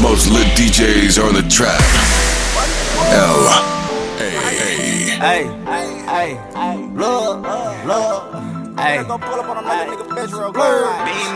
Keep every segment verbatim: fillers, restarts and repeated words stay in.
most lit D Js are on the track. L A Hey, hey, hey, look, look, hey. I'm gonna pull up on another nigga bitch real quick.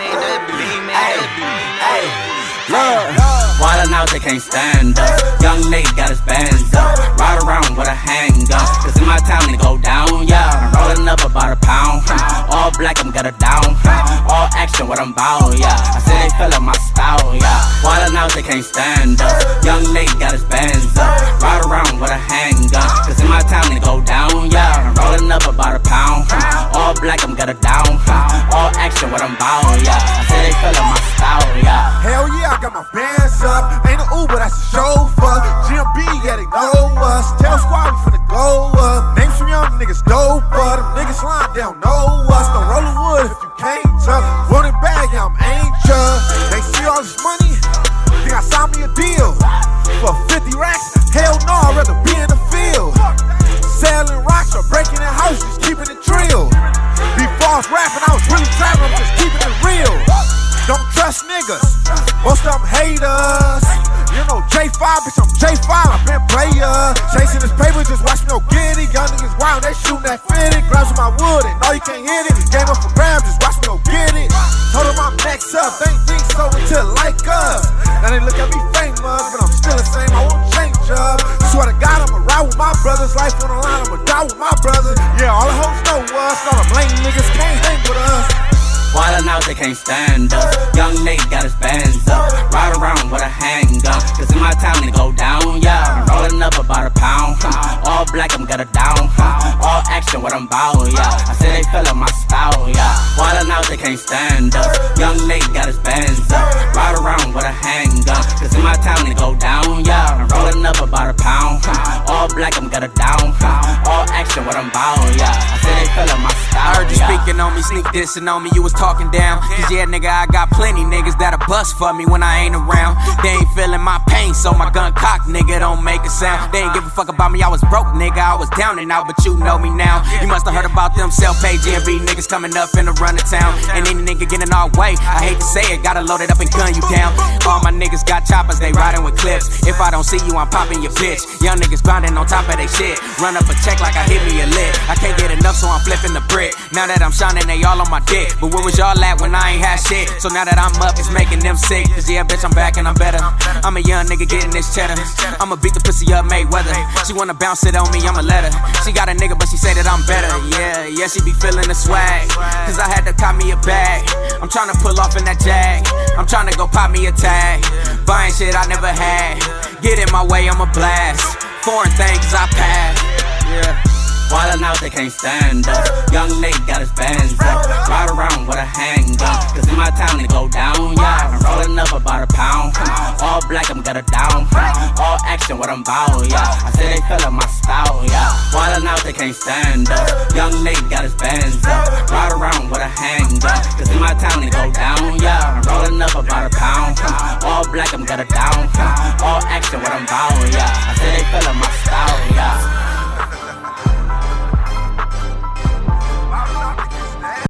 Hey, look, wildin' out, they can't stand up. Young nigga got his bands up. Ride around with a handgun. Cause in my town, they go down, yeah. I'm rollin' up about a pound. All black, I'm got it down. All action, what I'm bout, yeah. I say they feel my style, yeah. Wildin' out, they can't stand up. Young nigga got his bands up. Ride around with a handgun. Cause in my town, they go down, yeah. I'm rollin' up about a pound. All black, I'm got it down. All action, what I'm bout, yeah. I say they feel my style, yeah. Hell yeah, I got my bands up. Ain't no Uber, that's a chauffeur. G M B, yeah, they know us. Tell squad, we finna go up. Name some young niggas dope, but them niggas lying, they don't know us. Don't roll the wood if you can't tuck. Run it back, yeah, I'm anxious. They see all this money, think I signed me a deal. For fifty racks, hell no, I'd rather be in the field. Selling rocks or breaking the house, just keeping it trill. Before I was rapping, I was really trapping, I'm just keeping it real. Don't trust niggas, most of them haters. You know J five, bitch, I'm J five, I been player. Chasing this paper, just watch me go get it. Young niggas wild, they shooting that fitted. Grabs with my wood, and no, you can't hit it. Game up for grabs, just watch me go get it. Told them I'm next up, they ain't think so until like us. Now they look at me famous, but I'm still the same, I won't change up. Swear to God, I'ma ride with my brothers. Life on the line, I'ma die with my brothers. Yeah, all the hoes know us, all them lame niggas can't hang with us. Wildin' out, they can't stand up. Young nigga got his bands up. Ride around with a handgun. Cause in my town, they go down, yeah. I'm rollin' up about a pound. All black, I'm got it down. All action, what I'm bout, yeah. I say they feelin' my style, yeah. Wildin' out, they can't stand up. Young nigga got his bands up. Ride around with a handgun. Cause in my town, they go down, yeah. I'm rollin' up about a pound. All black, I'm got it down. All action, what I'm bout, yeah. I say they feelin' my style, I heard you yeah. speaking on me, sneak dissing on me, you was talking down. Cause yeah, nigga, I got plenty niggas that'll bust for me when I ain't around. They ain't feeling my pain, so my gun cock, nigga, don't make a sound. They ain't give a fuck about me, I was broke, nigga, I was down and out, but you know me now. You must have heard about them self-paid G M B niggas coming up in the run of town. And any nigga getting our way, I hate to say it, gotta load it up and gun you down. All my niggas got choppers, they riding with clips. If I don't see you, I'm popping your bitch. Young niggas grinding on top of they shit. Run up a check like I hit me a lick. I can't get enough, so I'm flipping the brick. Now that I'm shining, they all on my dick. But where was y'all at when I ain't had shit? So now that I'm up, it's making them sick. Cause yeah, bitch, I'm back and I'm better. I'm a young nigga getting this cheddar. I'ma beat the pussy up, Mayweather. She wanna bounce it on me, I'ma let her. She got a nigga, but she say that I'm better. Yeah, yeah, she be feeling the swag. Cause I had to cop me a bag. I'm tryna pull off in that Jag. I'm tryna go pop me a tag. Buying shit I never had. Get in my way, I'm a blast. Foreign thing, cause I pass. Yeah. Wildin' out, they can't stand up. Young nigga got his bands up. Ride around with a handgun. Cause in my town, they go down, yeah. I'm rollin' up about a pound. All black, I'm got it down. All action, what I'm bout, yeah. I say they feelin' my style, yeah. Wildin' out, they can't stand up. Young nigga got his bands up. Ride around with a handgun. Cause in my town, they go down, yeah. I'm rollin' up about a pound. All black, I'm got it down. All action, what I'm bout, yeah. I say they feelin' my style, yeah.